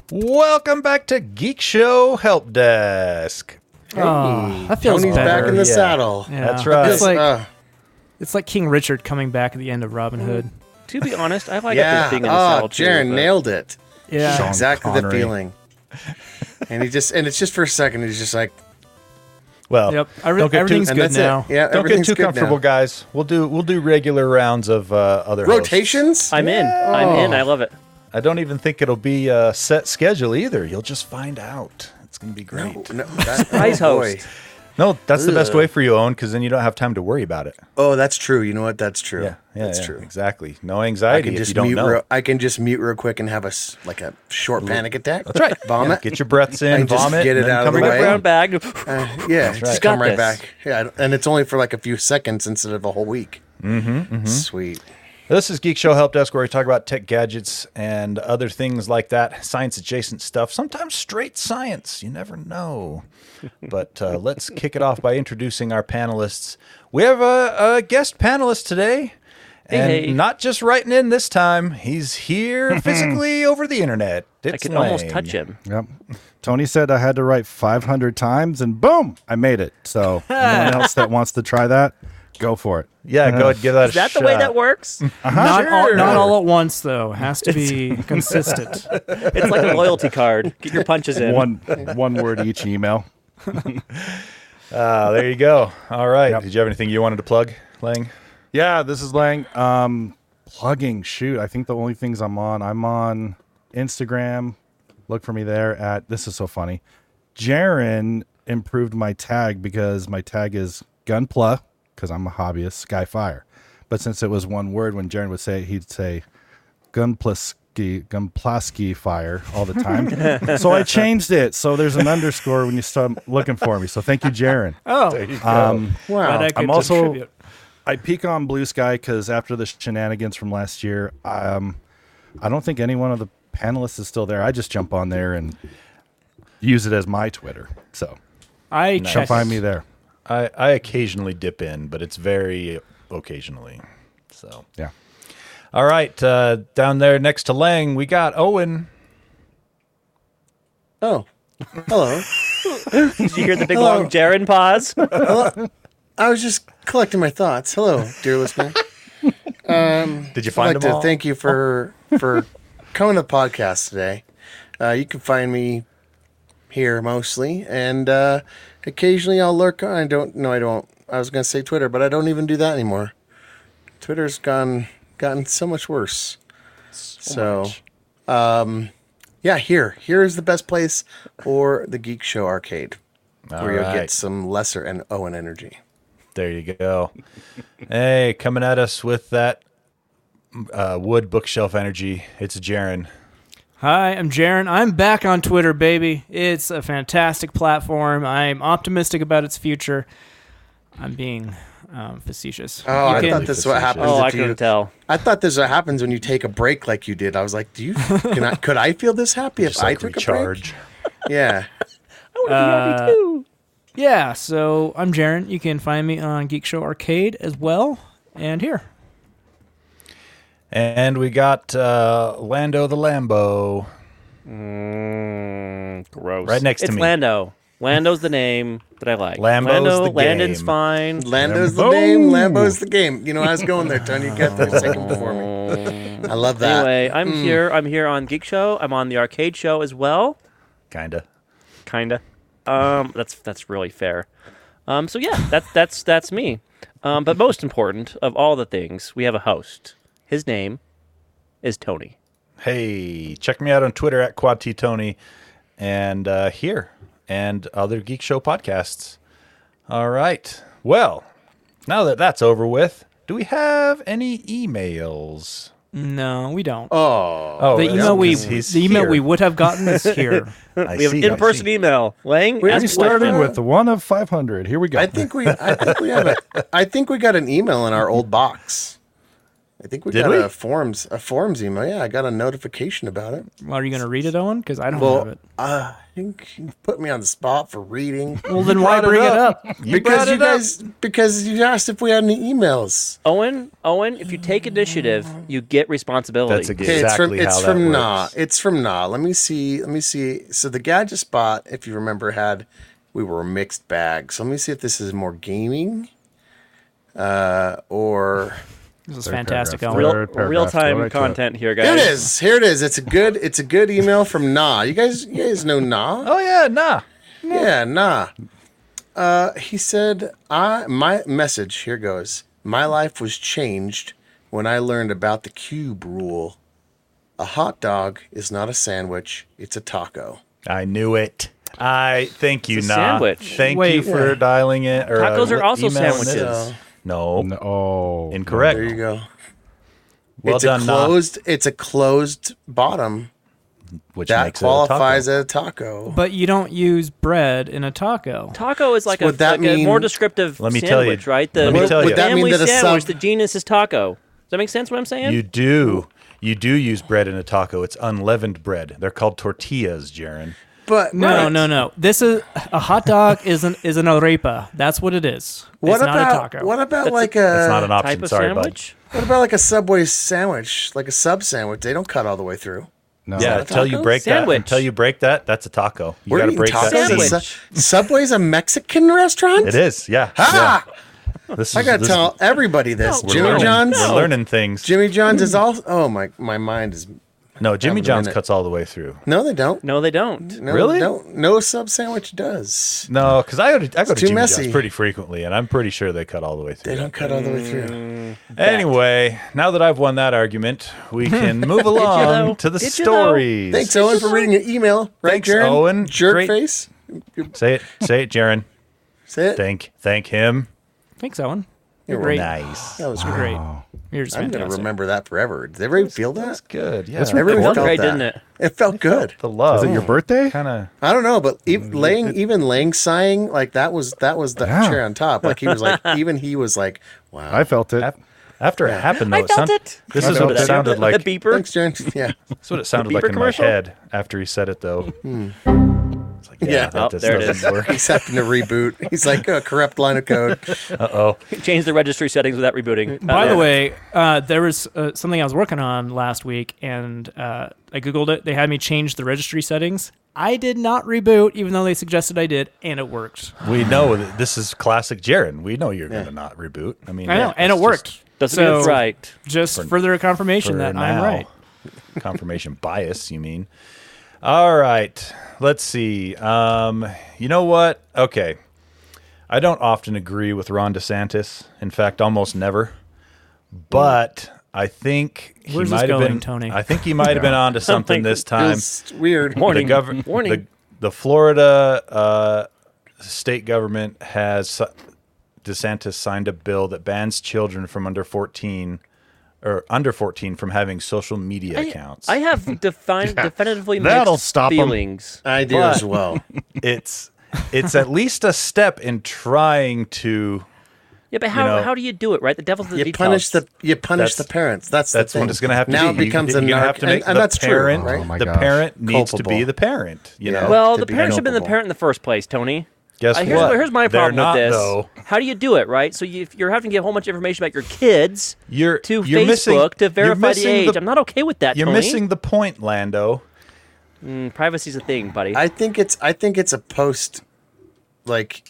Welcome back to Geek Show Help Desk. Oh, that feels Tony's better. back in the saddle. Yeah. That's right. It's like King Richard coming back at the end of Robin Hood. To be honest, I like Yeah. being in the saddle too. Jaron but- nailed it. Yeah. Sean Exactly the Connery. feeling. And it's just for a second. He's just like, Well, Yep. don't get too, Everything's and good that's now. it. Yeah, don't get everything's too good comfortable, now. guys. We'll do regular rounds of other hosts. Rotations? I'm in. I love it. I don't even think it'll be a set schedule either. You'll just find out. It's going to be great. No, that, Surprise boy. host. No, that's the best Ugh. way for you, Owen, because then you don't have time to worry about it. Oh, that's true. You know what? That's true. Yeah, that's yeah, true. Exactly. No I anxiety can if just you don't mute. know. I can just mute real quick and have a short panic attack. That's right. Vomit. Yeah, get your breaths in, And just vomit, get it and then out of come the back way. Brown bag. Yeah, right. just Got come right this. back. Yeah, and it's only for like a few seconds instead of a whole week. Sweet. This is Geek Show Help Desk, where we talk about tech gadgets and other things like that, science-adjacent stuff, sometimes straight science. You never know. But let's kick it off by introducing our panelists. We have a guest panelist today, and Hey. not just writing in this time. He's here physically over the internet. I It's can almost Lang. touch him. Yep. Tony said I had to write 500 times, and boom, I made it. So anyone else that wants to try that, go for it. Yeah, go ahead and give that a Is that shot. the way that works? Not all at once, though. Has to be consistent. It's like a loyalty card. Get your punches in. One word each email. There you go. All right. Yep. Did you have anything you wanted to plug, Lang? Yeah, this is Lang. Plugging. Shoot, I think the only things I'm on Instagram. Look for me there at, this is so funny. Jaron improved my tag because my tag is Gunpla, because I'm a hobbyist, Skyfire. But since it was one word, when Jaron would say it, he'd say Gunplasky fire all the time. So I changed it. So there's an underscore when you start looking for me. So thank you, Jaron. Oh, Wow. glad I could I'm also- contribute. I peek on Blue Sky because after the shenanigans from last year, I don't think any one of the panelists is still there. I just jump on there and use it as my Twitter. So I come checked. find me there. I occasionally dip in, but it's very occasionally. So Yeah. all right, down there next to Lang, we got Owen. Oh, hello. Did you hear the big long Jaron pause? I was just collecting my thoughts. Hello, dear listener. Did you I'd find like them to all? thank you for coming to the podcast today. You can find me here mostly, and occasionally I'll lurk on. I don't. I was going to say Twitter, but I don't even do that anymore. Twitter's gotten so much worse. So, yeah, here is the best place for the Geek Show Arcade, All where you'll right. get some lesser and Owen energy. There you go. Hey, coming at us with that wood bookshelf energy, it's Jaron. Hi, I'm Jaron. I'm back on Twitter, baby. It's a fantastic platform. I'm optimistic about its future. I'm being facetious. Oh, You I can- thought this is what happens. Oh, I if you, couldn't tell. I thought this is what happens when you take a break like you did. I was like, could I feel this happy if Just I like took recharge. a break? Yeah. Yeah, so I'm Jaron. You can find me on Geek Show Arcade as well, and here. And we got Lando the Lambo Gross. right next to It's me. Lando. Lando's the name that I like. Lambo's the Landon's game. fine. Lando's the name, Lambo's the game. You know, I was going there, Tony. You got that second before me. I love that. Anyway, I'm here. I'm here on Geek Show. I'm on the Arcade Show as well. Kinda. That's really fair. So yeah, that's me. But most important of all the things, we have a host. His name is Tony. Hey, check me out on Twitter at QuadTTony and here and other Geek Show podcasts. All right. Well, now that that's over with, do we have any emails? No, we don't. Oh, the that's email because he's we here. would have gotten is here. I We have an see, I in-person see. email. Lang, We ask Starting questions. with the one of 500. Here we go. I think we got an email in our old box. I think we Did got we? a forums email. Yeah, I got a notification about it. Well, are you going to read it, Owen? Because I don't have Well, it. I think you put me on the spot for reading. Well, then why brought it bring it up. up? Because you asked if we had any emails. Owen, if you take initiative, you get responsibility. That's Okay, exactly it's how that from works. It's from Nah. Let me see. So the Gadget Spot, if you remember, we were a mixed bag. So let me see if this is more gaming, or This is fantastic, paragraph. Owen. Third paragraph. Real-time Go right to it. content here, guys. here it is. It's a good email from Nah. You guys know Nah? Oh yeah, nah. Yeah, Nah. He said, my message, here goes. My life was changed when I learned about the cube rule. A hot dog is not a sandwich, it's a taco. I knew it. I thank you, It's a nah. sandwich. Thank Wait. you for dialing it. Or, Tacos are also emailing sandwiches. this. No, No. incorrect. There you go. Well done, nah. It's a closed bottom. Which That makes it a taco. qualifies as a taco. But you don't use bread in a taco. Taco is like, Would that a mean- more descriptive Let me tell you- sandwich, right? let me tell you. Would that mean family that a sandwich, sub- the genus is taco. Does that make sense what I'm saying? You do use bread in a taco. It's unleavened bread. They're called tortillas, Jaron. But No. This is a hot dog. Is an arepa. That's what it is. What it's about not a taco. what about like It's not a an option. type of Sorry, sandwich? what about like a Subway sandwich, like a sub sandwich? They don't cut all the way through. No. bud. Yeah, that a until you taco? break Sandwich. that. Until you break that, that's a taco. You We're got to eating break tacos. that. Sandwich. seed. Subway's a Mexican restaurant. It is. Yeah. Ah! Yeah. This I is, gotta this tell everybody this. We're Jimmy learning, John's. We're learning things. Jimmy John's is all. Oh my mind is. No, Jimmy Having a John's minute. cuts all the way through. No, they don't. No, they don't. No, Really? No sub sandwich does. No, because I go to too Jimmy messy. John's pretty frequently, and I'm pretty sure they cut all the way through. They don't cut all the way through. Anyway, now that I've won that argument, we can move though? along to the Did you though? stories. Thanks, Owen, for reading your email. Right, Thanks, Jaron? Owen. Jerk Great. face. Say it, Jaron. Say it. Thank him. Thanks, Owen. You're You're great. Nice. That was You're great. great. You're just I'm fantastic. gonna remember that forever. Did everybody feel That's that? good. Yeah. Everybody Felt felt great, that. didn't it? It felt good. The love. Is it your birthday? Kind of. I don't know, but laying sighing like that was the Yeah. cherry on top. Like he was like he was like, wow. I felt it. After it happened, though, I felt it. This I is felt what it it. sounded like. The beeper. Thanks, Jaron. Yeah. That's what it sounded like Beeper in commercial? my head after he said it, though. It's like, Yeah. that Oh, just there it doesn't is. work. He's having to reboot. He's like, corrupt line of code. Uh-oh. Change the registry settings without rebooting. By the way, there was something I was working on last week, and I Googled it. They had me change the registry settings. I did not reboot, even though they suggested I did, and it worked. We know that this is classic Jaron. We know you're going to not reboot. I mean, I know, and it's it worked. doesn't mean it's right. Just further confirmation for that I'm now. right. Confirmation bias, you mean? All right. Let's see. You know what? Okay. I don't often agree with Ron DeSantis. In fact, almost never. But I think he Where's this might have going, been. Tony? I think he might have been onto something this time. It's weird. Warning. The, the Florida state government has DeSantis signed a bill that bans children from under 14 from having social media accounts. I have definitively That'll mixed stop 'em. feelings. I do But- as well. it's at least a step in trying to. Yeah, but how, know, how do you do it, right? The devil's in the You details. punish the That's- parents. That's That's the thing. what it's going to have to now be. it becomes You're a gonna narc, have to make and the that's parent. true, right? Oh my the gosh. parent needs to be Culpable. the parent. You Yeah. know. Well, to the be parent should have been the culpable. parent in the first place, Tony. Guess Here's, what? here's my They're problem not, with this. though. How do you do it, right? So if you're having to give a whole bunch of information about your kids You're to you're Facebook missing- to you're verify the missing age. I'm not okay with that, You're Tony. missing the point, Lando. Privacy's a thing, buddy. I think it's a post, like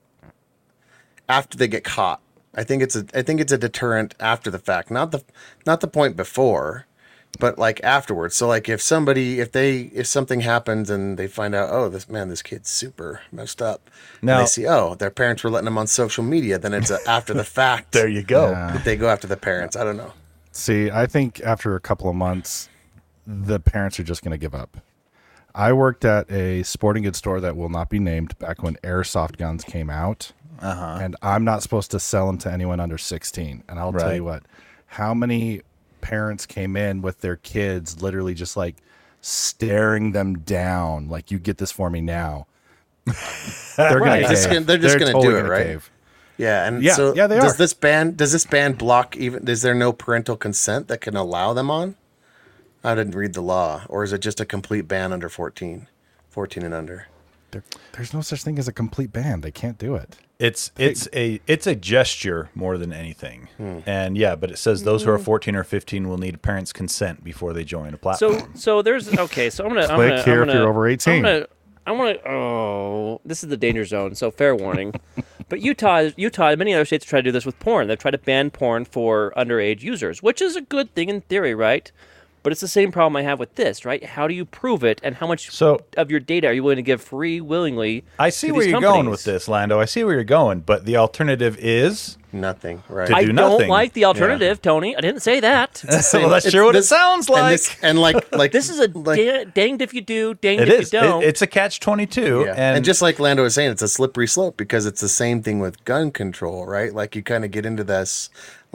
after they get caught. I think it's a deterrent after the fact, not the point before, but like afterwards. So like if something happens and they find out, oh, this kid's super messed up, and Now- they see, oh, their parents were letting them on social media, then it's after the fact. There you go. that they go after the parents. I don't know. See, I think after a couple of months, the parents are just going to give up. I worked at a sporting goods store that will not be named back when airsoft guns came out. And I'm not supposed to sell them to anyone under 16. And I'll tell Right. you what, how many parents came in with their kids literally just like staring them down, like, you get this for me now. They're Right. gonna They're just cave. gonna do it, gonna right? cave. Yeah, and Yeah, so yeah, they does are. does this ban block even? Is there no parental consent that can allow them on? I didn't read the law, or is it just a complete ban under 14 and under? There's no such thing as a complete ban. They can't do it. It's a gesture more than anything. And yeah, but it says those who are 14 or 15 will need parents' consent before they join a platform. So there's okay. So I'm gonna Click here if you're over 18. This is the danger zone. So fair warning. But Utah, many other states try to do this with porn. They've tried to ban porn for underage users, which is a good thing in theory, right? But it's the same problem I have with this, right? How do you prove it, and how much of your data are you willing to give free, willingly? I see to where these you're companies? going with this, Lando. I see where you're going, but the alternative is Nothing, right? To I do don't nothing. like the alternative, Tony. I didn't say that. well, that's sure what it sounds like. And like This is a like, danged if you do, danged It if is. you don't. It's a catch-22, yeah. and and just like Lando was saying, it's a slippery slope because it's the same thing with gun control, right? Like you kind of get into this,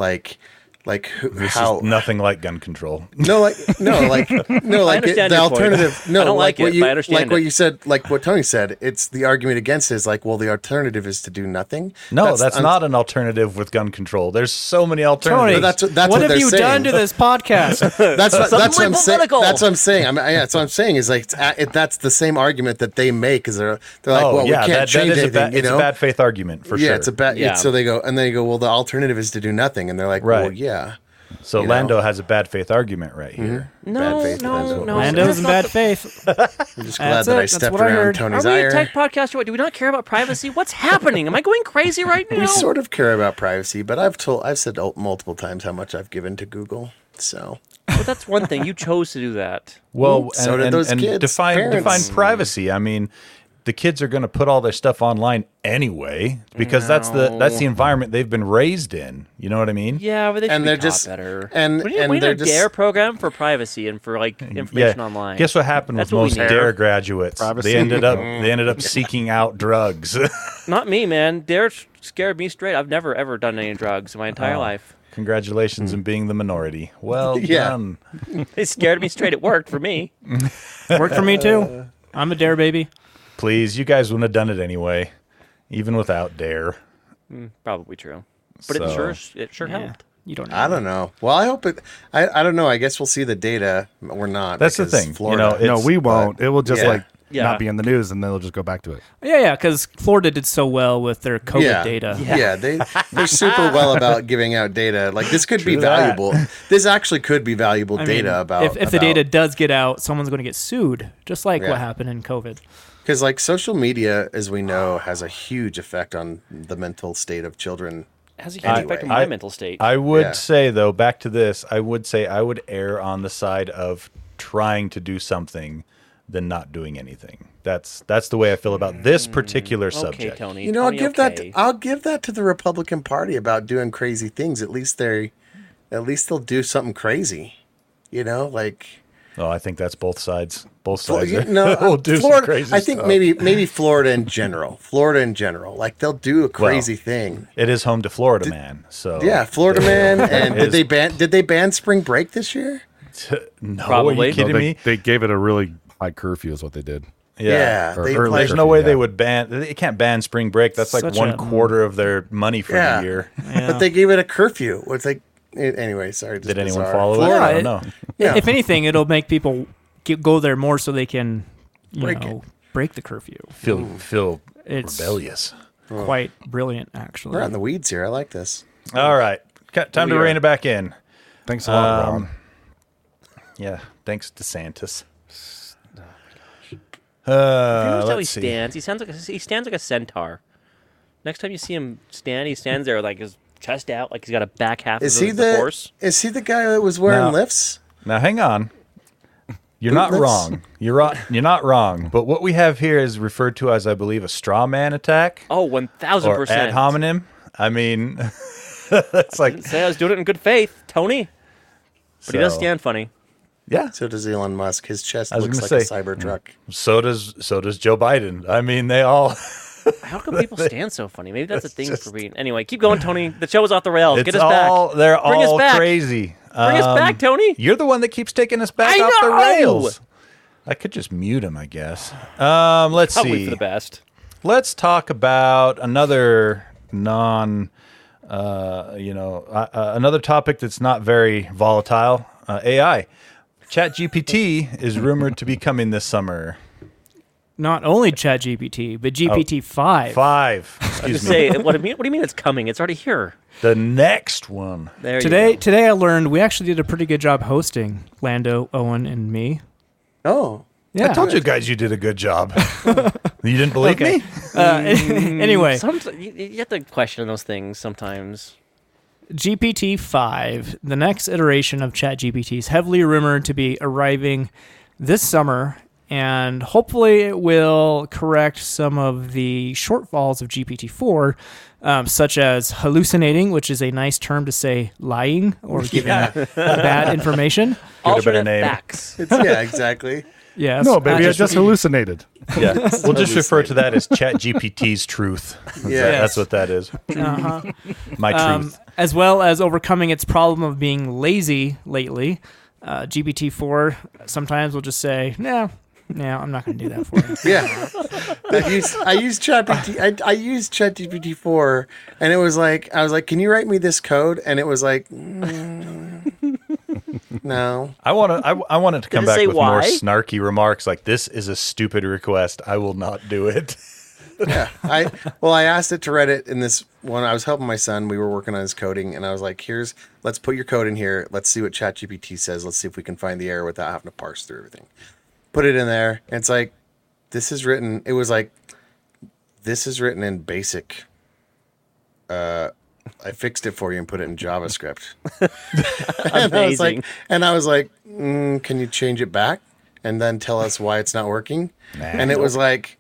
this how is nothing like gun control. like understand the your point. alternative. No, I don't like what it, you but I understand what it. you said, like what Tony said. It's the argument against it is like, well, the alternative is to do nothing. No, that's not an alternative with gun control. There's so many Tony, alternatives. That's what what have they're you saying. done to this podcast? That's what I'm saying. political. That's what I'm saying. That's what I'm saying is like that's the same argument that they make. Is they're like, well, we can't change anything. it's a bad faith argument for sure. Yeah, it's a bad. Yeah. So they go and they go. Well, the alternative is to do nothing, and they're like, well, Right. yeah. So you know. Lando has a bad faith argument right here. no, bad faith, that's what no. Lando's in bad faith. I'm just glad That's that it. I That's stepped what I around heard. Tony's Are we a ire. tech podcast or what? Do we not care about privacy? What's happening? Am I going crazy right now? We sort of care about privacy, but I've said multiple times how much I've given to Google. So But that's one thing. You chose to do that. Well, So did those kids, define parents. privacy. I mean, the kids are going to put all their stuff online anyway because that's the environment they've been raised in. You know what I mean? Yeah, but they should And be they're taught just- better. and- we need, and we need they're a just- DARE program for privacy and for like information online. Guess what happened That's with what we most need. DARE graduates? Privacy. They ended up seeking out drugs. Not me, man. DARE scared me straight. I've never ever done any drugs in my entire life. Congratulations on being the minority. Well Yeah. done. They scared me straight. It worked for me. Worked for me too. I'm a dare baby. Please, you guys wouldn't have done it anyway, even without DARE. Probably true. But So- it sure Yeah, helped. you don't. I don't know. Well, I hope it. I don't know. I guess we'll see the data. We're not. That's the because thing, you Florida. know, No, It's- we won't. It will just yeah. Yeah. not be in the news, and then they'll just go back to it. Yeah, because Florida did so well with their COVID yeah, data. Yeah, they're super well about giving out data. Like this could be True that. valuable. This actually could be valuable I data mean, about if the data does get out, someone's going to get sued, just like Yeah. what happened in COVID. because like social media, as we know, has a huge effect on the mental state of children. It has a huge effect on my mental state. I would Yeah. say though, back to this, I would say I would err on the side of trying to do something than not doing anything. That's the way I feel about this particular okay, subject. Tony. You know, Tony, I'll give that to the Republican Party about doing crazy things. At least they'll do something crazy. You know, like Oh, I think that's both sides. Both sides no, will do Florida. some crazy I think stuff. maybe Florida in general. Like they'll do a crazy thing. It is home to Florida, man. So Yeah, Florida man. And is- did they ban spring break this year? No, Probably. are you kidding No, me? they gave it a really high curfew, is what they did. Yeah, Or they early like, There's no way yeah. they would ban. They can't ban spring break. That's like Such 1/4 of their money for Yeah. the year. but they gave it a curfew. It's like anyway. Sorry. just Did anyone bizarre. follow Florida, it? I Yeah, don't know. Yeah. If anything, it'll make people go there more so they can, Break break the curfew. Feel It's rebellious. quite brilliant, actually. We're on the weeds here. I like this. All right, time to We are. rein it back in. Thanks a lot, Ron. Yeah, thanks DeSantis. Notice how he Let's see. stands. He stands like a centaur. Next time you see him stand, he stands there like his chest out, like he's got a back half Is of he the horse. Is he the guy that was wearing No. lifts? Now, hang on. You're not Bootless? wrong. You're not wrong. But what we have here is referred to as, I believe, a straw man attack Oh, or 1,000%. ad hominem. I mean, it's like Didn't say I was doing it in good faith, Tony. But he does so- stand funny. Yeah. So does Elon Musk. His chest I was looks like gonna a say, Cybertruck. So does Joe Biden. I mean, they all. How come people stand so funny? Maybe that's a thing for being. Anyway, keep going, Tony. The show is off the rails. It's Get us all. back. They're Bring us all back. crazy. Bring us back, Tony. You're the one that keeps taking us back I off the know! rails. I could just mute him, I guess. Let's Probably see. for the best. Let's talk about another another topic that's not very volatile, AI. ChatGPT is rumored to be coming this summer. Not only ChatGPT, but GPT-5. 5. Excuse me. Say, what do you mean it's coming? It's already here. The next one. There you Today, go. today I learned we actually did a pretty good job hosting, Lando, Owen, and me. Oh, Yeah. I told you guys you did a good job. You didn't believe me? Anyway, You have to question those things sometimes. GPT-5, the next iteration of ChatGPT, is heavily rumored to be arriving this summer, and hopefully it will correct some of the shortfalls of GPT-4, such as hallucinating, which is a nice term to say lying or giving bad information. Alternate name. facts. yeah, Yes. exactly. No, baby, I just hallucinated. Yeah. We'll just refer to that as ChatGPT's truth. Yeah. That's what that is. Uh-huh. My truth. As well as overcoming its problem of being lazy lately. GPT-4 sometimes will just say, no, I'm not going to do that for you. Yeah, I used ChatGPT. I used ChatGPT 4, and it was like I was like, "Can you write me this code?" And it was like, "No." I want it to come it back say with more why? snarky remarks like, this is a stupid request. I will not do it. Yeah, I asked it to write it in this one. I was helping my son. We were working on his coding, and I was like, let's put your code in here. Let's see what ChatGPT says. Let's see if we can find the error without having to parse through everything." Put it in there, and it's like, this is written in BASIC. I fixed it for you and put it in JavaScript. Amazing. and I was like, can you change it back and then tell us why it's not working? And it was like,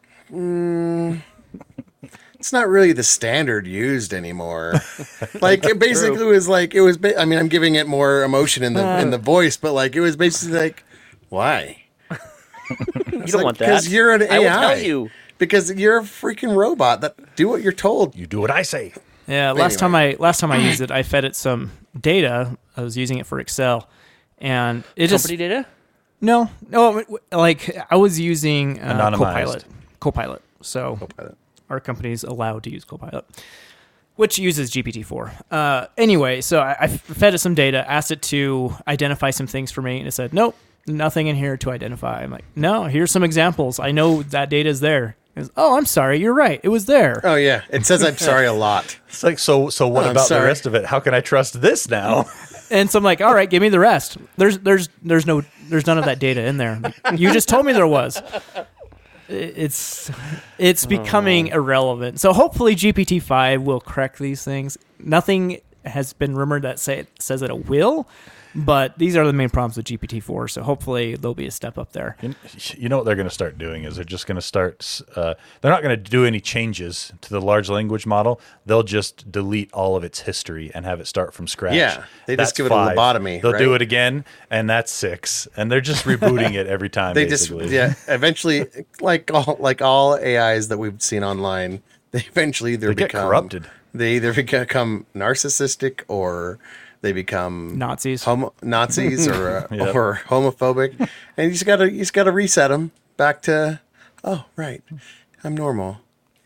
it's not really the standard used anymore. Like it basically was like I'm giving it more emotion in the voice, but like it was basically like, why? You don't want that. Because you're an AI. I will tell you. Because you're a freaking robot that do what you're told. You do what I say. Yeah, last time I used it, I fed it some data. I was using it for Excel, and it Company data? no, like I was using Anonymized. Copilot. So Copilot. our company's allowed to use Copilot, which uses GPT-4. Anyway, so I fed it some data, asked it to identify some things for me, and it said, nope, nothing in here to identify. I'm like, no, here's some examples. I know that data is there. It goes, oh, I'm sorry, you're right. It was there. Oh yeah, it says I'm sorry a lot. It's like, so what I'm about the sorry. rest of it? How can I trust this now? And so I'm like, all right, give me the rest. There's none of that data in there. Like, you just told me there was. It's becoming irrelevant. So hopefully GPT-5 will correct these things. Nothing has been rumored that says that it will, but these are the main problems with GPT-4. So hopefully there'll be a step up there. You know what they're going to start doing is they're just going to start. They're not going to do any changes to the large language model. They'll just delete all of its history and have it start from scratch. Yeah, they just That's give it a 5. lobotomy, They'll right? do it again, and that's 6. And they're just rebooting it every time. They basically. eventually, like all AIs that we've seen online, they eventually They get corrupted. They either become narcissistic or they become Nazis. Nazis or Yep. or homophobic, and you just gotta reset them back to, oh right, I'm normal.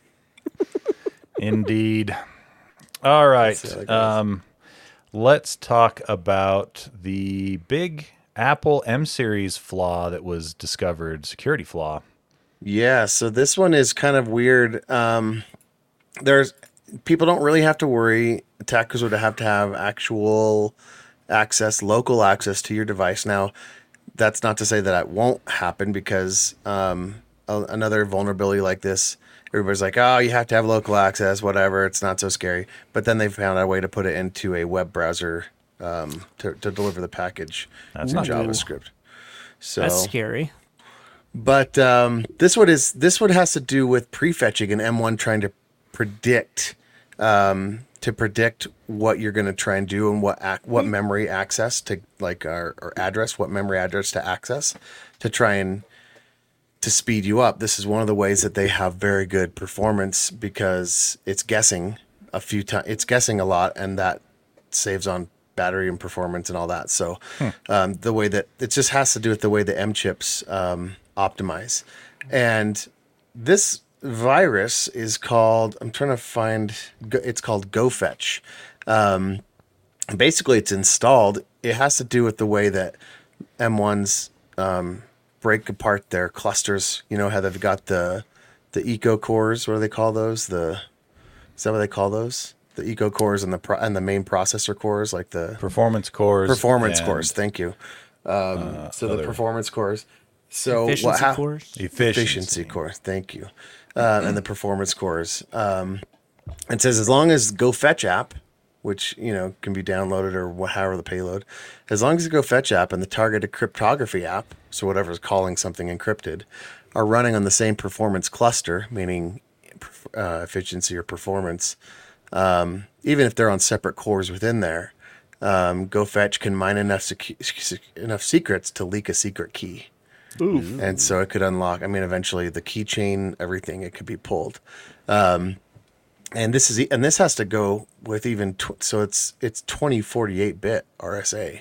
Indeed. All right. That's how it goes. Let's talk about the big Apple M series flaw that was discovered, security flaw. Yeah, so this one is kind of weird. There's people don't really have to worry. Attackers would have to have actual access, local access to your device. Now, that's not to say that it won't happen because another vulnerability like this, everybody's like, oh, you have to have local access, whatever. It's not so scary. But then they found a way to put it into a web browser to deliver the package That's in not cool. JavaScript. So That's scary. but this one has to do with prefetching and M1 trying to predict what you're going to try and do and what memory access to or address, what memory address to access to try and to speed you up. This is one of the ways that they have very good performance because it's guessing a few times. It's guessing a lot, and that saves on battery and performance and all that. So the way that it just has to do with the way the M chips optimize. And this virus is called, I'm trying to find, it's called GoFetch. Basically, it's installed. It has to do with the way that M1s break apart their clusters. You know how they've got the eco cores. What do they call those? Is that what they call those? The eco cores and the main processor cores, like the Performance cores. performance and cores. Thank you. So the other- performance cores. So Efficiency cores. Efficiency cores. Thank you. And the performance cores. It says as long as GoFetch app, which can be downloaded or however the payload, as long as the GoFetch app and the targeted cryptography app, so whatever's calling something encrypted, are running on the same performance cluster, meaning efficiency or performance, even if they're on separate cores within there, GoFetch can mine enough secrets to leak a secret key. Oof. And so it could unlock, eventually the keychain, everything, it could be pulled. And this has to go with even, so it's 2048 bit RSA.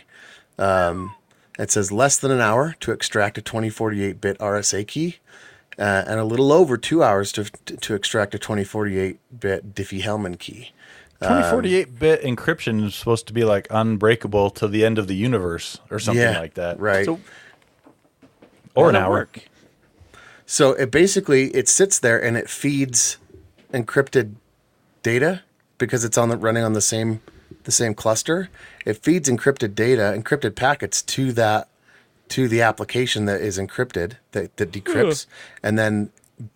It says less than an hour to extract a 2048 bit RSA key, and a little over 2 hours to extract a 2048 bit Diffie-Hellman key. 2048-bit encryption is supposed to be like unbreakable to the end of the universe or something like that. Right. So Or an how'd that hour. work? So it sits there and it feeds encrypted data because it's running on the same cluster. It feeds encrypted data, encrypted packets to the application that is encrypted, that decrypts, and then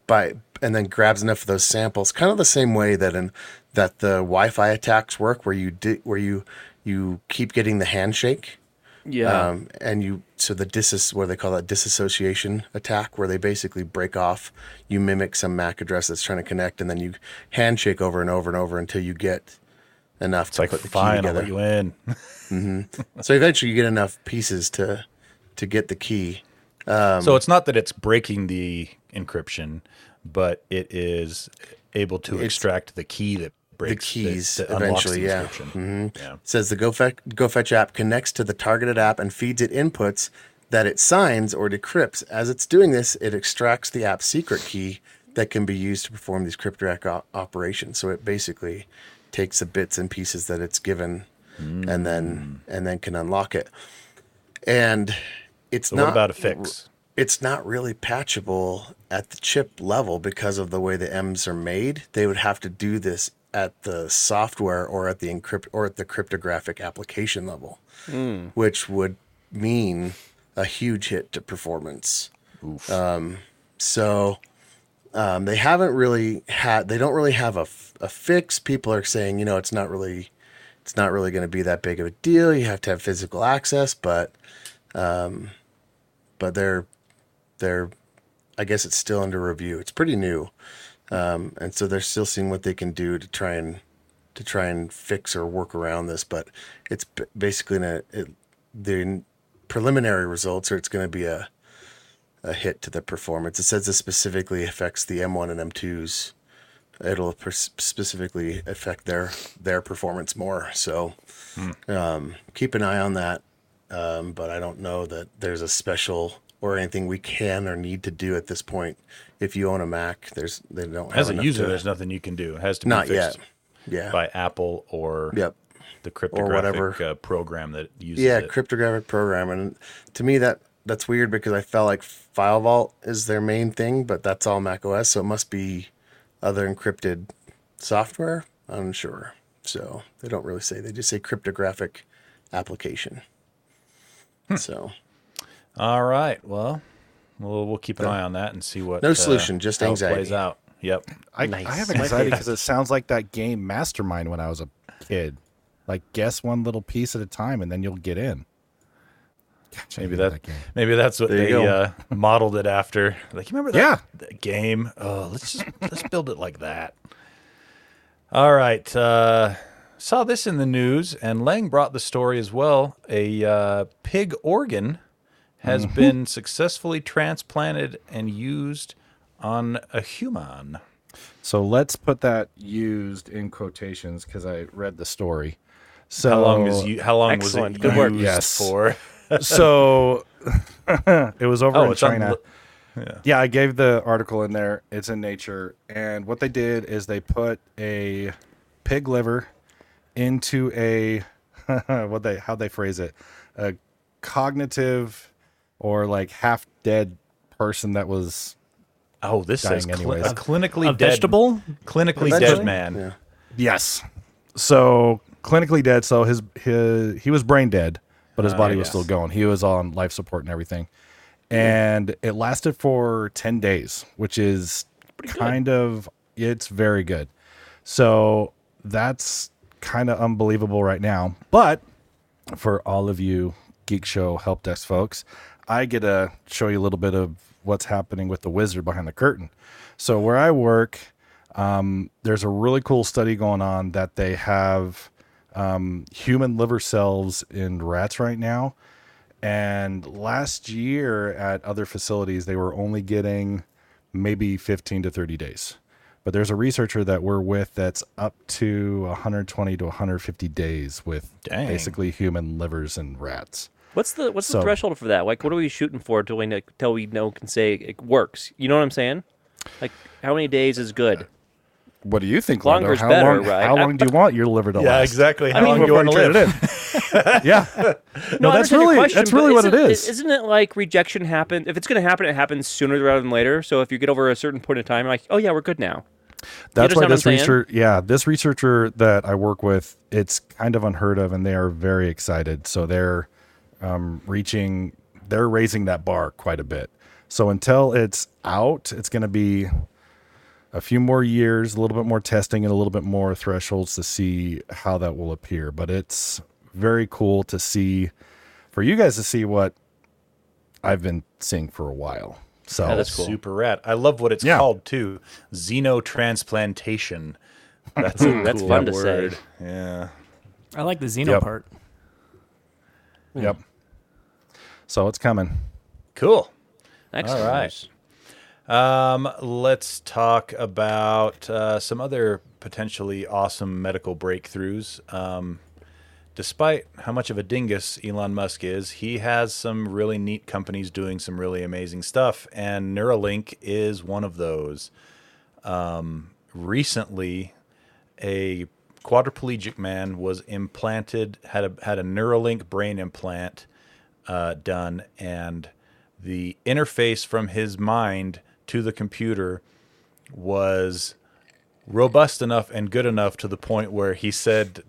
grabs enough of those samples, kind of the same way that the Wi-Fi attacks work, where you keep getting the handshake. Yeah. So what they call that disassociation attack, where they basically break off, you mimic some MAC address that's trying to connect, and then you handshake over and over and over until you get enough to Like, put the key fine, I'll together. let you in. So eventually you get enough pieces to get the key. So it's not that it's breaking the encryption, but it is able to extract the key that breaks keys that unlocks eventually, the yeah. encryption. Yeah. It says the GoFetch app connects to the targeted app and feeds it inputs that it signs or decrypts. As it's doing this, it extracts the app's secret key that can be used to perform these cryptographic operations. So it basically takes the bits and pieces that it's given and then can unlock it. And it's So not what about a fix? It's not really patchable at the chip level because of the way the M's are made. They would have to do this at the software or at the cryptographic application level, which would mean a huge hit to performance. So they haven't really they don't really have a fix. People are saying, it's not really going to be that big of a deal. You have to have physical access, but they're I guess it's still under review. It's pretty new. And so they're still seeing what they can do to try and fix or work around this, but it's basically the preliminary results are it's going to be a hit to the performance. It says this specifically affects the M1 and M2s. It'll specifically affect their performance more. So keep an eye on that. But I don't know that there's a special or anything we can or need to do at this point. If you own a Mac, they don't have As a enough user, to- there's nothing you can do. It has to be not fixed yet. Yeah. by Apple or Yep. the cryptographic whatever. program that uses Yeah, it. cryptographic program. And to me, that's weird because I felt like FileVault is their main thing, but that's all Mac OS, so it must be other encrypted software. I'm unsure. So they don't really say. They just say cryptographic application. So All right. Well, we'll keep an eye on that and see what. No solution, just how it anxiety. plays out. Yep. I Nice. have My anxiety favorite. because it sounds like that game Mastermind when I was a kid. Like, guess one little piece at a time, and then you'll get in. Gosh, I Maybe hated that. Maybe that's what There you they modeled it after. Like, you remember that, Yeah. that game? Oh, let's build it like that. All right. Saw this in the news, and Lang brought the story as well. A pig organ has been successfully transplanted and used on a human. So let's put that used in quotations because I read the story. So How long was you? How long was Excellent. it Good work. used Yes. for? So it was over in it's on China. Yeah, I gave the article in there. It's in Nature, and what they did is they put a pig liver into a how'd they phrase it? A cognitive or like half dead person that was Oh, this says Dying anyways. a clinically A dead vegetable? clinically Eventually. dead man. Yeah. yes. So clinically dead. So his he was brain dead, but his body was yes. still going. He was on life support and everything, and it lasted for 10 days, which is kind of it's very good. So that's kind of unbelievable right now. But for all of you Geek Show help desk folks, I get to show you a little bit of what's happening with the wizard behind the curtain. So where I work, there's a really cool study going on that they have human liver cells in rats right now. And last year at other facilities, they were only getting maybe 15 to 30 days. But there's a researcher that we're with that's up to 120 to 150 days with Dang. basically human livers and rats. What's the So- threshold for that? Like, what are we shooting for till we know can say it works? You know what I'm saying? Like, how many days is good? What do you think, Longer's Lando? better, long, right? How long do you want your liver to Yeah, last? exactly. How mean, long do you want to Before live? turn it in. Yeah. No, I that's understand your really question, that's but really what it is. Isn't it like rejection happen? If it's going to happen, it happens sooner rather than later. So if you get over a certain point in time, you're like, oh yeah, we're good now. That's why understand what this I'm saying? this researcher that I work with, it's kind of unheard of, and they are very excited. So they're raising that bar quite a bit. So until it's out, it's going to be a few more years, a little bit more testing, and a little bit more thresholds to see how that will appear. But it's very cool to see, for you guys to see what I've been seeing for a while. So Yeah, that's cool. Super rad. I love what it's Yeah. called too. Xenotransplantation. That's That's cool fun to say. word. Yeah. I like the Xeno Yep. part. Yep. So it's coming. Cool. Excellent. All right. Let's talk about some other potentially awesome medical breakthroughs. Despite how much of a dingus Elon Musk is, he has some really neat companies doing some really amazing stuff, and Neuralink is one of those. Recently, a quadriplegic man was implanted, had a Neuralink brain implant done, and the interface from his mind to the computer was robust enough and good enough to the point where he said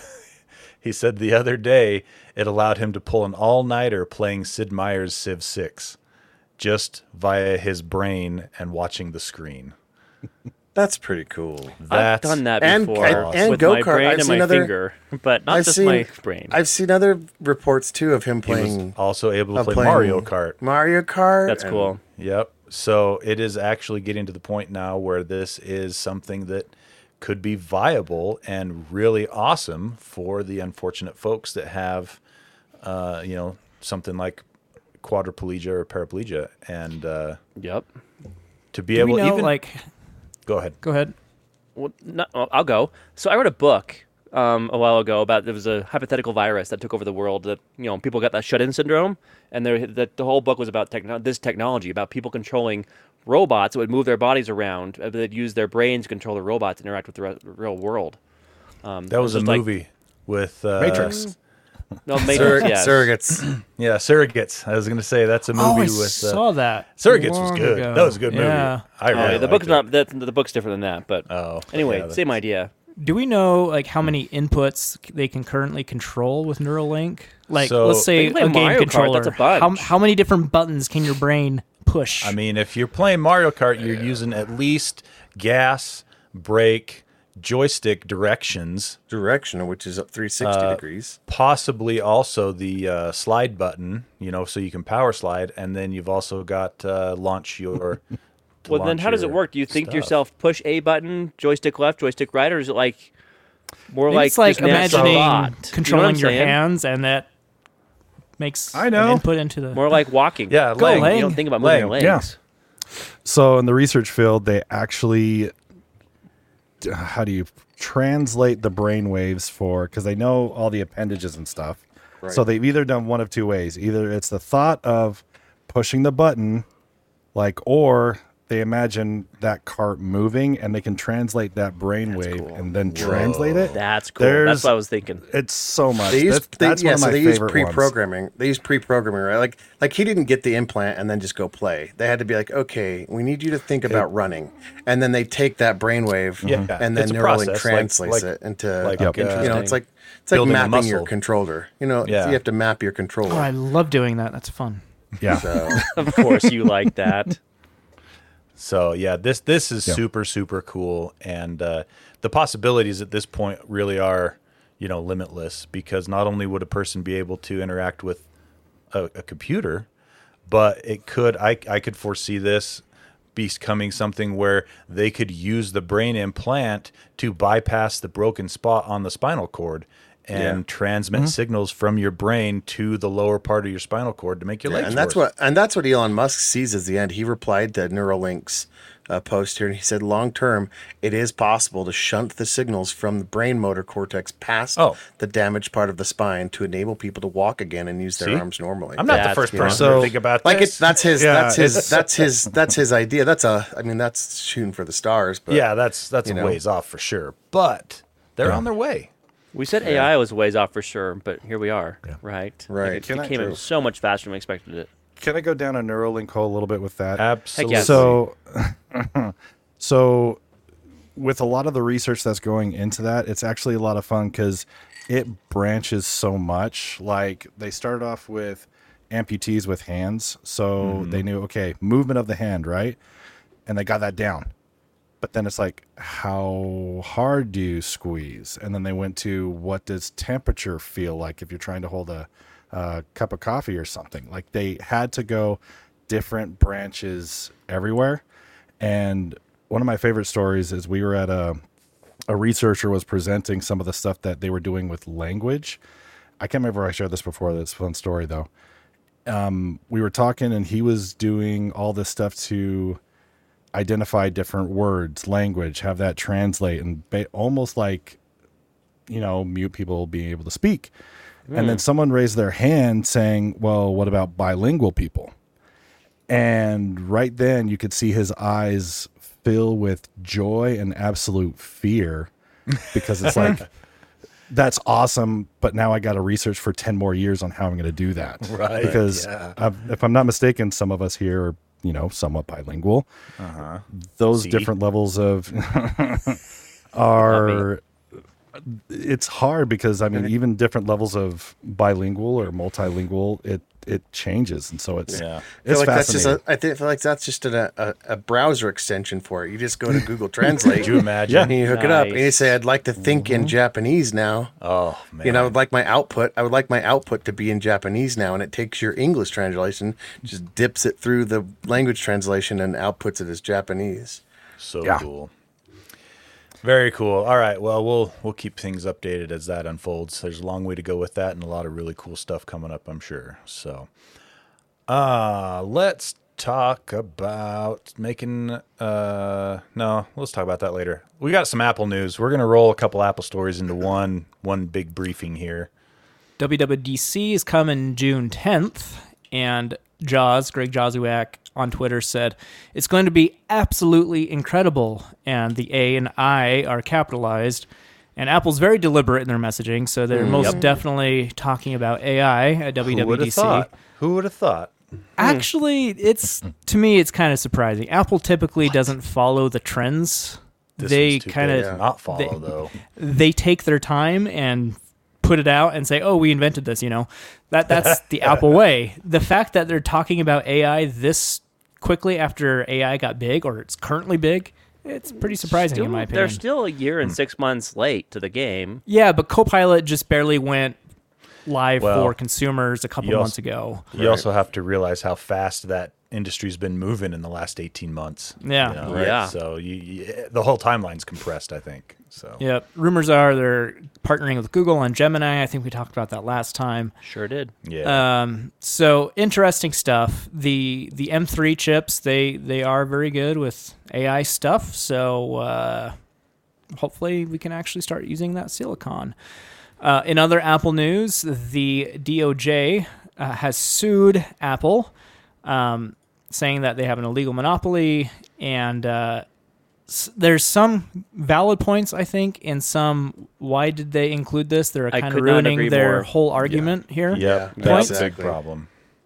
the other day it allowed him to pull an all-nighter playing Sid Meier's Civ 6 just via his brain and watching the screen. That's pretty cool. I've done that And- before and with go-kart. my brain I've and seen my other- finger, but not I've just seen- my brain. I've seen other reports too of him He was playing also able to of play playing Mario Kart. Mario Kart. That's and- cool. Yep. So it is actually getting to the point now where this is something that could be viable and really awesome for the unfortunate folks that have, something like quadriplegia or paraplegia, and Yep. to be Do we able know, even like, go ahead. go ahead. Well, I'll go. So I wrote a book a while ago about there was a hypothetical virus that took over the world that people got that shut-in syndrome, and the whole book was about this technology, about people controlling robots that would move their bodies around. They'd use their brains to control the robots and interact with the real world. That was a just like- movie with Matrix. No, Matrix, yes. Surrogates. Yeah, Surrogates. I was going to say that's a movie Oh, I with saw that. Surrogates was long good. ago. That was a good movie. Yeah. I really The book's liked it. not the book's different than that, but Oh, anyway, yeah, same idea. Do we know like how many inputs they can currently control with Neuralink? Like, So- let's say They can play a game Mario Kart, controller. that's a bunch. How many different buttons can your brain push? I mean, if you're playing Mario Kart, you're using at least gas, brake, joystick directions, Direction, which is up 360 degrees. possibly also the slide button, so you can power slide, and then you've also got launch your. to Well, then launch how does it your work? Do you think to stuff. yourself, push A button, joystick left, joystick right, or is it like more Maybe like it's like just natural imagining thought? controlling you know your what I'm saying? hands, and that makes I know. an input into the. More like walking. Yeah, Go, leg. leg. You don't think about moving your Leg, legs. yeah. So in the research field, they actually, how do you translate the brain waves because they know all the appendages and stuff. So they've either done one of two ways. Either it's the thought of pushing the button Like, or they imagine that cart moving and they can translate that brainwave cool. and then translate it. That's cool. That's what I was thinking. It's so much. They use, That's one of my they use favorite ones. pre-programming. They use pre-programming, right? Like he didn't get the implant and then just go play. They had to be like, okay, we need you to think about running, and then they take that brainwave, and then It's a Neuralink process, translates like- it into like, you know, it's like building a mapping your muscle. controller. You know, Yeah. you have to map your controller. Oh, I love doing that. That's fun. Yeah. So Of course, you like that. So yeah, this is super, super cool, and the possibilities at this point really are, limitless, because not only would a person be able to interact with a computer, but I could foresee this becoming something where they could use the brain implant to bypass the broken spot on the spinal cord and transmit signals from your brain to the lower part of your spinal cord to make your legs and that's work. what Elon Musk sees as the end. He replied to Neuralink's post here, and he said, long term, it is possible to shunt the signals from the brain motor cortex past the damaged part of the spine to enable people to walk again and use their arms normally. I'm not the That's first cool. person to think about Like this. that's his Yeah, that's his idea. That's shooting for the stars. But Yeah, that's a know. ways off for sure, but they're on their way. We said AI was ways off for sure, but here we are, right? Right. Like, Can I- it came in True. so much faster than we expected it. Can I go down a Neuralink hole a little bit with that? Absolutely. yes. So with a lot of the research that's going into that, it's actually a lot of fun because it branches so much. Like they started off with amputees with hands. So they knew, okay, movement of the hand, right? And they got that down. But then it's like, how hard do you squeeze? And then they went to, what does temperature feel like if you're trying to hold a cup of coffee or something? Like they had to go different branches everywhere. And one of my favorite stories is we were at a researcher was presenting some of the stuff that they were doing with language. I can't remember if I shared this before. That's a fun story though. We were talking and he was doing all this stuff to identify different words, language, have that translate, and almost like, mute people being able to speak. And then someone raised their hand saying, well, what about bilingual people? And right then you could see his eyes fill with joy and absolute fear, because it's like, that's awesome, but now I got to research for 10 more years on how I'm going to do that. Right, Because if I'm not mistaken, some of us here are, somewhat bilingual. Those different levels of are, it's hard because even different levels of bilingual or multilingual, it changes. And so it's I it's feel like that's fascinating. I feel like that's just a browser extension for it. You just go to Google Translate. Could you imagine? And you hook it up, and you Nice. say, "I'd like to think in Japanese now." Oh man. I would like my output. I would like my output to be in Japanese now, and it takes your English translation, just dips it through the language translation, and outputs it as Japanese. So Yeah. cool. Very cool. All right. Well, we'll keep things updated as that unfolds. There's a long way to go with that and a lot of really cool stuff coming up, I'm sure. So, let's talk about making no, let's talk about that later. We got some Apple news. We're going to roll a couple Apple stories into one big briefing here. WWDC is coming June 10th, and Greg Jozuak on Twitter said, it's going to be absolutely incredible, and the A and I are capitalized, and Apple's very deliberate in their messaging, so they're most definitely talking about AI at Who would have WWDC. thought? Who would have thought? Actually, to me, it's kind of surprising. Apple typically doesn't follow the trends. This They one's too kind big to of not follow though. they take their time and put it out and say, "Oh, we invented this." That's the Apple way. The fact that they're talking about AI this quickly after AI got big, or it's currently big, it's pretty surprising in my opinion. They're still a year and 6 months late to the game. Yeah, but Copilot just barely went live Well, for consumers a couple months ago. You also have to realize how fast that industry's been moving in the last 18 months. Yeah. Right? Yeah. So the whole timeline's compressed, I think. So Yeah, rumors are they're partnering with Google on Gemini. I think we talked about that last time. Sure did. yeah. So interesting stuff. The M3 chips, they are very good with AI stuff. So hopefully we can actually start using that silicon. In other Apple news, the DOJ has sued Apple. saying that they have an illegal monopoly, and there's some valid points, I think, and some, why did they include this? They're I kind of could not ruining agree their more. whole argument here. Yep, Yeah, that's exactly. a big problem.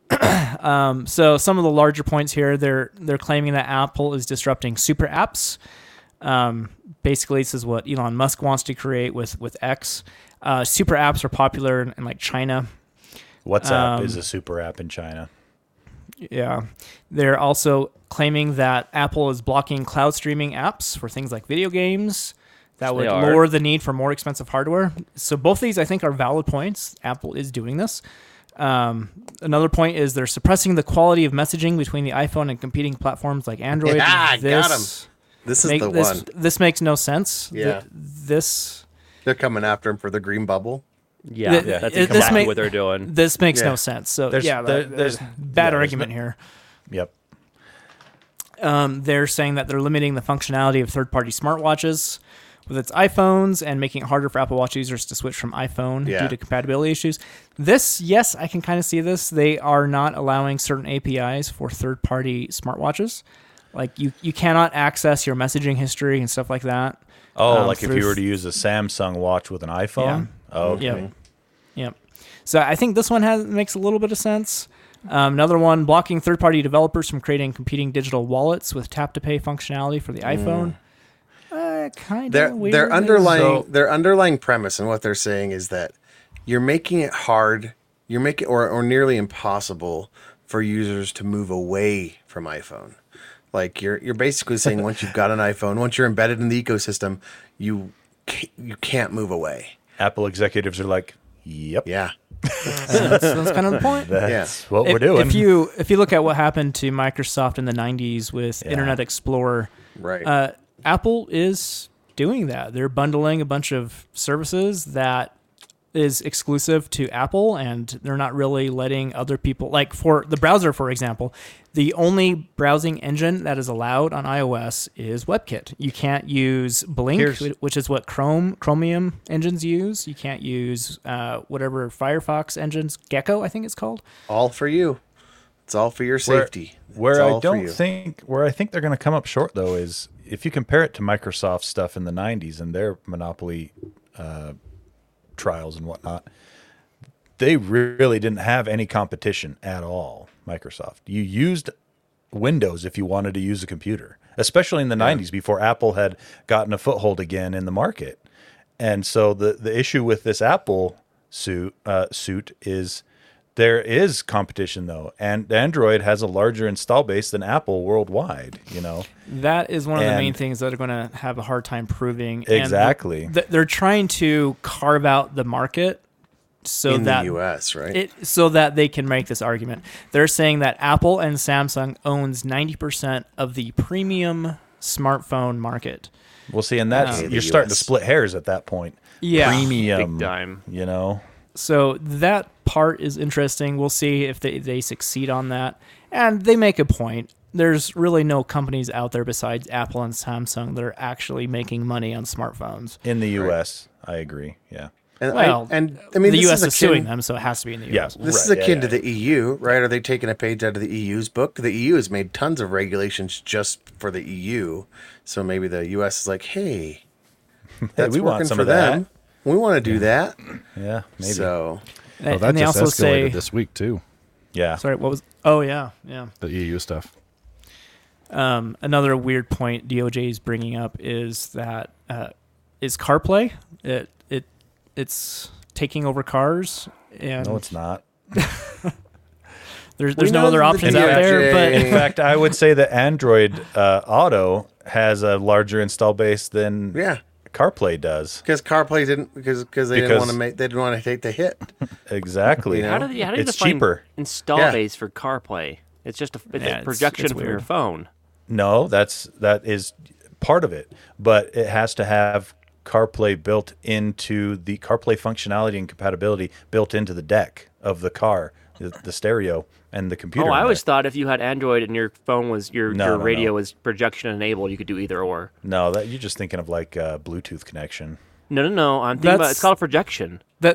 So some of the larger points here, they're claiming that Apple is disrupting super apps. Basically, this is what Elon Musk wants to create with X. Super apps are popular in like China. WhatsApp is a super app in China. Yeah. They're also claiming that Apple is blocking cloud streaming apps for things like video games. That would They are. lower the need for more expensive hardware. So both of these, I think, are valid points. Apple is doing this. Another point is they're suppressing the quality of messaging between the iPhone and competing platforms like Android. Yeah, I got 'em. This is make- the this, one. This makes no sense. Yeah. This They're coming after him for the green bubble. Yeah, Th- that's this exactly may- what they're doing. this makes Yeah. no sense. So There's- yeah, there- there's there's- bad yeah, there's argument no- here. Yep. They're saying that they're limiting the functionality of third-party smartwatches with its iPhones and making it harder for Apple Watch users to switch from iPhone Yeah. due to compatibility issues. This, yes, I can kind of see this. They are not allowing certain APIs for third-party smartwatches. Like you cannot access your messaging history and stuff like that. Oh, like if through you were to use a Samsung watch with an iPhone? Oh, okay. Yep. Yep. So I think this one makes a little bit of sense. Another one, blocking third-party developers from creating competing digital wallets with tap-to-pay functionality for the iPhone. Kind of weird. Their underlying So- their underlying premise and what they're saying is that you're making it hard, you're making or nearly impossible for users to move away from iPhone. Like you're basically saying once you've got an iPhone, once you're embedded in the ecosystem, you can't move away. Apple executives are like, yep, Yeah. That's kind of the point. that's what we're doing. If you look at what happened to Microsoft in the 90s with Yeah. Internet Explorer, Right. Apple is doing that. They're bundling a bunch of services that is exclusive to Apple, and they're not really letting other people, like for the browser, for example, the only browsing engine that is allowed on iOS is WebKit. You can't use Blink, which is what Chromium engines use. You can't use whatever Firefox engines, Gecko, I think it's called. All for you. It's all for your safety. It's Where I all for don't you. think, where I think they're going to come up short though is if you compare it to Microsoft stuff in the '90s and their monopoly trials and whatnot, they really didn't have any competition at all. Microsoft, you used Windows if you wanted to use a computer, especially in the '90s before Apple had gotten a foothold again in the market. And so the issue with this Apple suit is there is competition though, and Android has a larger install base than Apple worldwide. You know, That is one of the main And- things that are going to have a hard time proving. And Exactly. they're trying to carve out the market so in that the US, right? so that they can make this argument. They're saying that Apple and Samsung owns 90% of the premium smartphone market. we'll see, and that's Okay, the you're starting to US. split hairs at that point. Yeah. Premium, Big time. You know, So that part is interesting. We'll see if they succeed on that. And they make a point. There's really no companies out there besides Apple and Samsung that are actually making money on smartphones. in the U.S., I agree. Yeah, And Well, I mean, the this U.S. is is suing akin- them, so it has to be in the yeah. U.S. This is Right, akin yeah, to the EU, right? Are they taking a page out of the EU's book? The EU has made tons of regulations just for the EU. So maybe the US is like, hey, that's we want working some for of that. them. We want to do that. Yeah, maybe. So Oh, that and they just also escalated say, this week too. Yeah. sorry, what was? Oh yeah. The EU stuff. Another weird point DOJ is bringing up is that is CarPlay. It's taking over cars, and No, it's not. there's We no know other that the options out there. DOJ But In fact, I would say that Android Auto has a larger install base than yeah, CarPlay does. because CarPlay didn't because they didn't Because- want to make they didn't want to take the hit. Exactly. You How know? do you It's define cheaper. install Yeah. base for CarPlay? It's just Yeah, a it's projection from weird. your phone. No, that is part of it, but it has to have CarPlay built into the CarPlay functionality and compatibility built into the deck of the car, the stereo and the computer. Oh, I in always there. thought if you had Android and your phone was your No, radio no. was projection enabled, you could do either or. No, that you're just thinking of like a Bluetooth connection. No. I'm thinking about That's- it's called a projection. that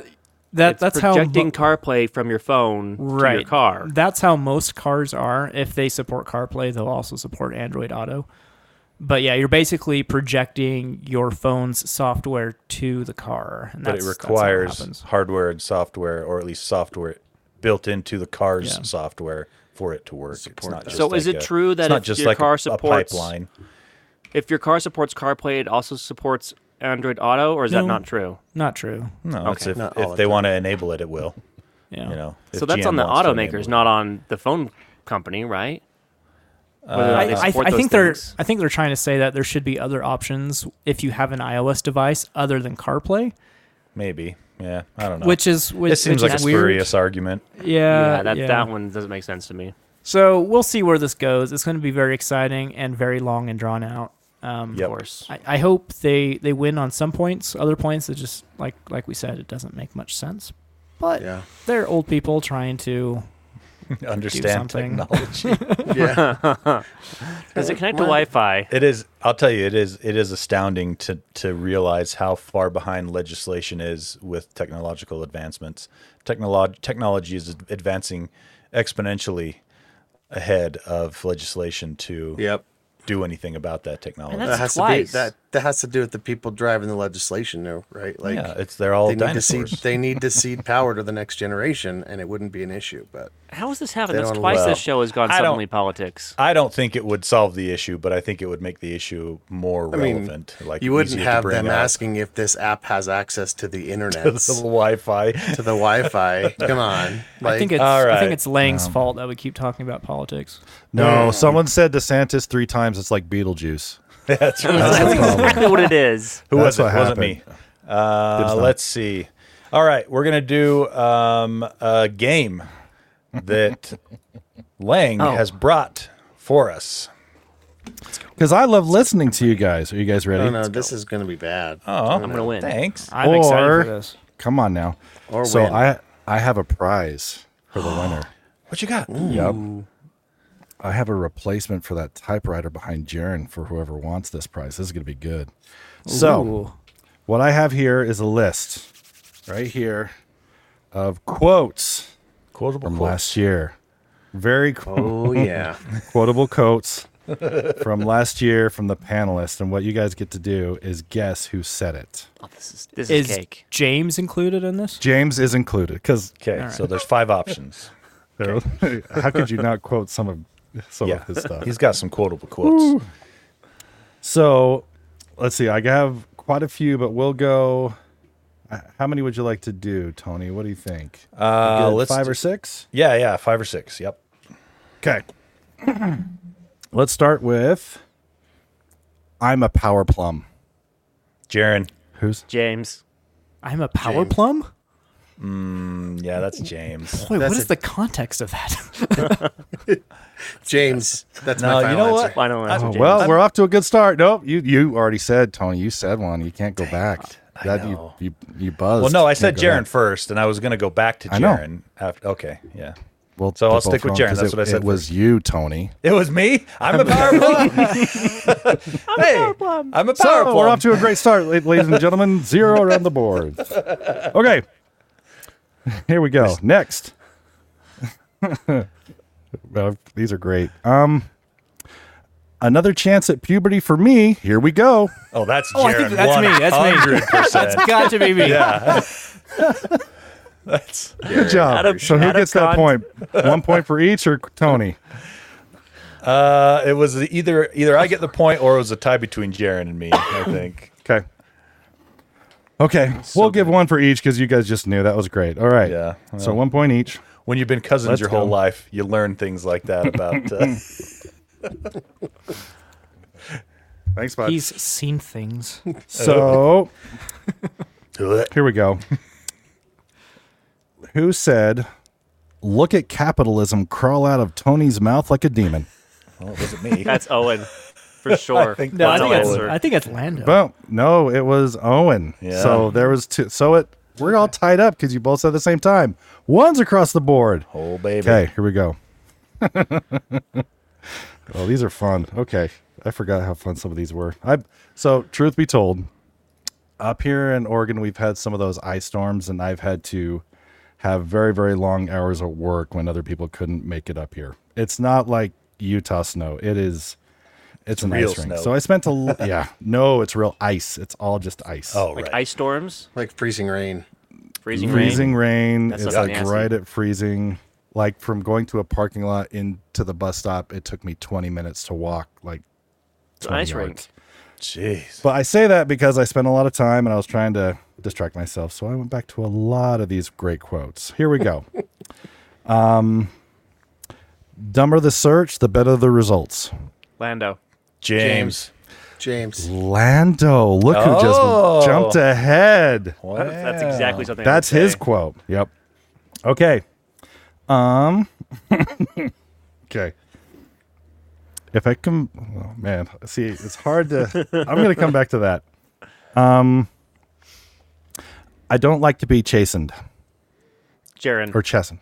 That's how projecting CarPlay from your phone to right. your car. That's how most cars are. If they support CarPlay, they'll also support Android Auto. But yeah, you're basically projecting your phone's software to the car. And But it that's how requires happens. hardware and software, or at least software built into the car's Yeah. software for it to work. It's not just So is like it true that it's not if just your like car a supports pipeline? If your car supports CarPlay, it also supports Android Auto, or is that No. not true? Not true. No, it's Not all if the they time. want to enable it, it will. Yeah. You know, So if that's GM on the wants to automakers, enable it. not on the phone company, right? Whether or not they support I those think they're things. I think they're trying to say that there should be other options if you have an iOS device other than CarPlay, Maybe. Yeah, I don't know. which is it seems like a weird. spurious argument. Yeah, That one doesn't make sense to me. So we'll see where this goes. It's going to be very exciting and very long and drawn out. Yep. Of course. I hope they win on some points. Other points, it just like we said, it doesn't make much sense. But Yeah. they're old people trying to Understand something. technology. Yeah. Does it connect to Wi-Fi? It is. I'll tell you, it is astounding to realize how far behind legislation is with technological advancements. Technology is advancing exponentially ahead of legislation to Yep. do anything about that technology. And That that's has twice. to be that has to do with the people driving the legislation, though, right? Like yeah, they're all they need to dinosaurs. cede they need to cede power to the next generation, and it wouldn't be an issue. But How has this happened? They That's don't twice allow- this show has gone I don't- suddenly politics. I don't think it would solve the issue, but I think it would make the issue more I mean, relevant. Like you wouldn't easier to have bring them up. asking if this app has access to the internet, to the Wi-Fi. to the Wi-Fi. Come on, I think it's all I right. think it's Lang's fault that we keep talking about politics. No, someone said DeSantis 3 times. It's like Beetlejuice. That's right. That's exactly what it is. Who That's was it? what Wasn't me. happened. Let's see. All right, we're gonna do a game that Lang has brought for us. Because I love listening to you guys. Are you guys ready? Oh no, this is going to be bad. Oh, I'm gonna win. Thanks. I'm excited Or- for this. Come on now. Or so win. I have a prize for the winner. What you got? Yep. I have a replacement for that typewriter behind Jaren for whoever wants this prize. This is going to be good. So, Ooh. what I have here is a list right here of quotes Quotable from quotes. last year. Very Oh yeah. quotable quotes from last year from the panelists. And what you guys get to do is guess who said it. Oh, this is Is cake. James included in this? James is included because Okay, so there's 5 options. how could you not quote some of Yeah, his stuff? he's got some quotable quotes. So let's see. I have quite a few, but we'll go. How many would you like to do, Tony? What do you think? Good, Let's 5 do- or 6? Yeah, 5 or 6. Yep. Okay. Let's start with I'm a power plum. Jaren. Who's? James. I'm a power James. plum? Yeah, that's James. Wait, That's what is it. the context of that? James, that's No, my you final know answer. what? Final answer, Oh, James. well, we're off to a good start. Nope, you already said, Tony. You said one. You can't go back. That know. you buzzed. Well, no, I Can't said go Jaren back. first, and I was going to go back to I know. Jaren. After, okay, yeah. Well, So they're I'll stick both with wrong Jaren. 'cause That's what I said It was first. you, Tony. It was me. I'm a power plum. Hey, I'm a power So plum. we're off to a great start, ladies and gentlemen. 0 around the board. Okay. Here we go. Next. Well, these are great. Another chance at puberty for me. Here we go. Oh, that's Oh, I Jaren. think that's me. That's me. 100%. Got to be me. Yeah. That's Good job. Out of- So who out of gets that point? 1 point for each, or Tony? it was either I get the point or it was a tie between Jaren and me, I think. Okay. Okay. We'll give one for each because you guys just knew. That was great. All right. Yeah, So well. 1 point each. When you've been cousins Let's your whole go. life, you learn things like that about Thanks, bud. He's seen things. So here we go. Who said, "Look at capitalism crawl out of Tony's mouth like a demon"? Oh, was it me? That's Owen, for sure. think No, Final answer. I think it's Lando. Well, no, it was Owen. Yeah. So there was two. So we're all tied up because you both said at the same time. One's across the board. Oh, baby. Okay, here we go. Oh, these are fun. Okay, I forgot how fun some of these were. So, truth be told, up here in Oregon, we've had some of those ice storms, and I've had to have very, very long hours of work when other people couldn't make it up here. It's not like Utah snow. It's an real ice rink. snow. So I spent no, it's real ice. It's all just ice. Oh, Like right. ice storms, Like freezing rain. freezing rain. That's It's something like nasty. right at freezing. Like from going to a parking lot into the bus stop, it took me 20 minutes to walk like It's an 20 ice yards. rink. Jeez. But I say that because I spent a lot of time and I was trying to distract myself. So I went back to a lot of these great quotes. Here we go. Dumber the search, the better the results. Lando. James. Lando, look who Oh. just jumped ahead. Wow. That's exactly something. That's I would his say. quote. Yep. Okay. Okay. If I can, oh man, see, it's hard to. I'm going to come back to that. I don't like to be chastened Jaron. or chastened.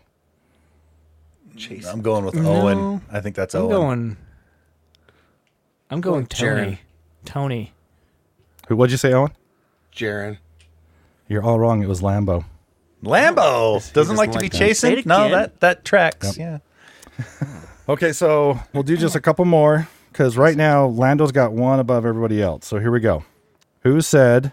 I'm going with Owen. I think that's Owen. I'm going Jaron. Tony. Tony. What'd you say, Owen? Jaron. You're all wrong. It was Lambo. Lambo doesn't doesn't like to be like that. Say chastened. it No, again. that tracks. Yeah. Okay, so we'll do just a couple more because right now Lando's got one above everybody else. So here we go. Who said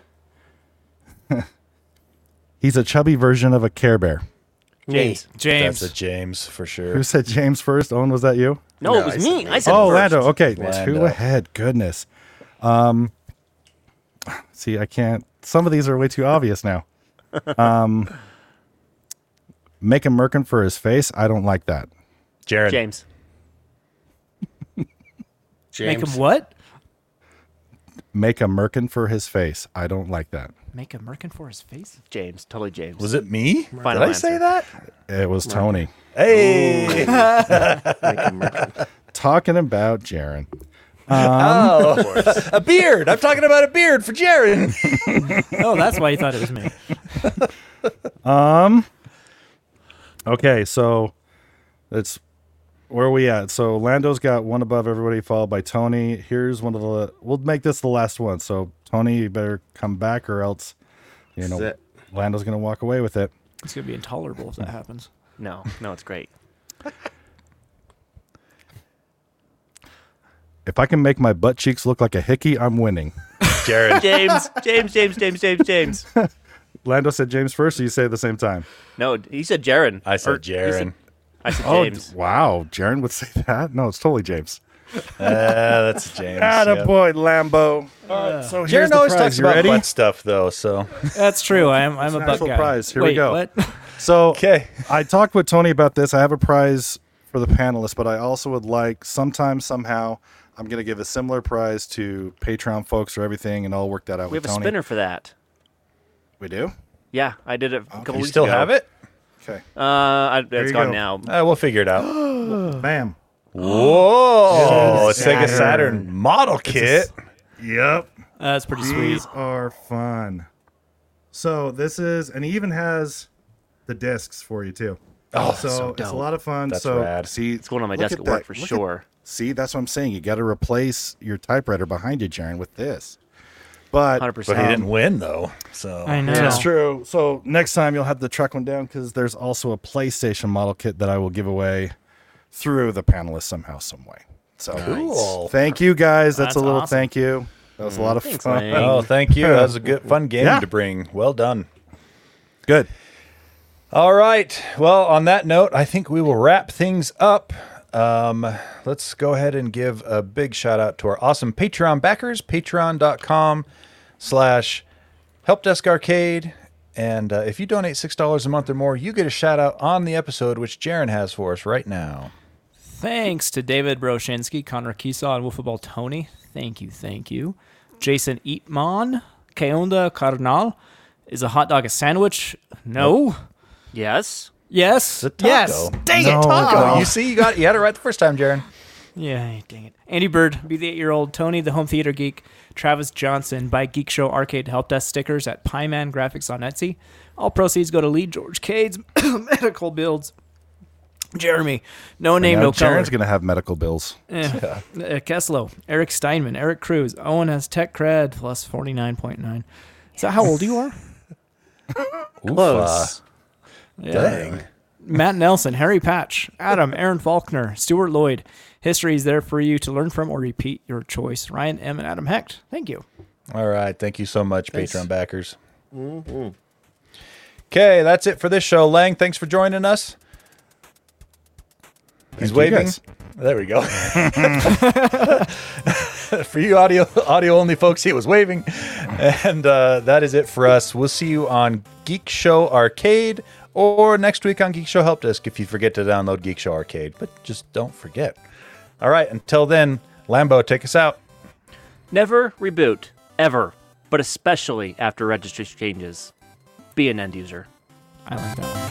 he's a chubby version of a Care Bear? James. James. That's a James for sure. Who said James first? Owen, was that you? No, No, it was I said me. me. I said Oh, first. Lando. Okay, Lando. 2 ahead. Goodness. See, I can't. Some of these are way too obvious now. Make a merkin for his face. I don't like that. Jared. James. Make him what? Make a merkin for his face. I don't like that. Make a merkin for his face? James. Totally James. Was it me? Final Did I say answer. that? It was Tony Hey. Make him merkin. talking about Jaron. Oh, a beard. I'm talking about a beard for Jared. Oh, that's why you thought it was me. Okay, so it's where are we at? So Lando's got one above everybody, followed by Tony. Here's one of the. We'll make this the last one. So Tony, you better come back, or else, you know, Sit. Lando's gonna walk away with it. It's going to be intolerable if that happens. No, it's great. If I can make my butt cheeks look like a hickey, I'm winning. Jared. James. Lando said James first, so you say it at the same time. No, he said Jaron. I said Or he Jaron. I said Oh, James. wow. Jaron would say that? No, it's totally James. That's James. Attaboy, Lambo. All right, so here's Jared the always prize. talks You about ready? butt stuff, though. So That's true. I'm a butt actual guy. prize. Here we Wait, go. What? So okay. I talked with Tony about this. I have a prize for the panelists, but I also would like sometime, somehow, I'm going to give a similar prize to Patreon folks or everything, and I'll work that out We with have a Tony. spinner for that. We do? Yeah, I did it a couple You weeks still ago. have it? Okay. It's you gone go. now. We'll figure it out. Bam. Whoa! Yes. Sega Saturn model kit. Yep. That's pretty sweet. These are fun. So this is, and he even has the discs for you too. Oh, so it's a dope. lot of fun. That's so rad. see, It's going on my look desk at at work that. for Look at- sure. See, that's what I'm saying. You got to replace your typewriter behind you, Jaron, with this. But 100%. But he didn't win, though. So I know. That's true. So next time you'll have to track one down because there's also a PlayStation model kit that I will give away through the panelists somehow, some way. So Cool. thank you guys. That's That's a little awesome. thank you. That was a lot of Thanks, fun. Lang. Oh, thank you. That was a good, fun game Yeah. to bring. Well done. Good. All right. Well, on that note, I think we will wrap things up. Let's go ahead and give a big shout out to our awesome Patreon backers, patreon.com/helpdeskarcade. And if you donate $6 a month or more, you get a shout out on the episode, which Jaron has for us right now. Thanks to David Broshinsky, Connor Keesaw, and Wolfball Tony. Thank you. Jason Eatmon, Keonda Carnal. Is a hot dog a sandwich? No. Yes. Yes. It's a taco. Yes. Dang No. it, taco. Oh, you see, you had it right the first time, Jaron. Yeah, dang it. Andy Bird, Be the 8-Year-Old, Tony, the Home Theater Geek, Travis Johnson, Buy Geek Show Arcade Help Desk stickers at Pieman Graphics on Etsy. All proceeds go to Lee George Cade's medical builds. Jeremy, no name, Now no color. Jaron's going to have medical bills. Kesslo, Eric Steinman, Eric Cruz, Owen has tech cred plus 49.9. Is that how old you are? Close. Dang. Matt Nelson, Harry Patch, Adam, Aaron Faulkner, Stuart Lloyd. History is there for you to learn from or repeat your choice. Ryan M. and Adam Hecht. Thank you. All right. Thank you so much, Thanks. Patreon backers. Okay, that's it for this show. Lang, thanks for joining us. He's Thank you, waving. guys. There we go. For you audio only folks, he was waving. And that is it for us. We'll see you on Geek Show Arcade or next week on Geek Show Help Desk if you forget to download Geek Show Arcade. But just don't forget. All right, until then, Lambo, take us out. Never reboot, ever, but especially after registry changes. Be an end user. I like that one.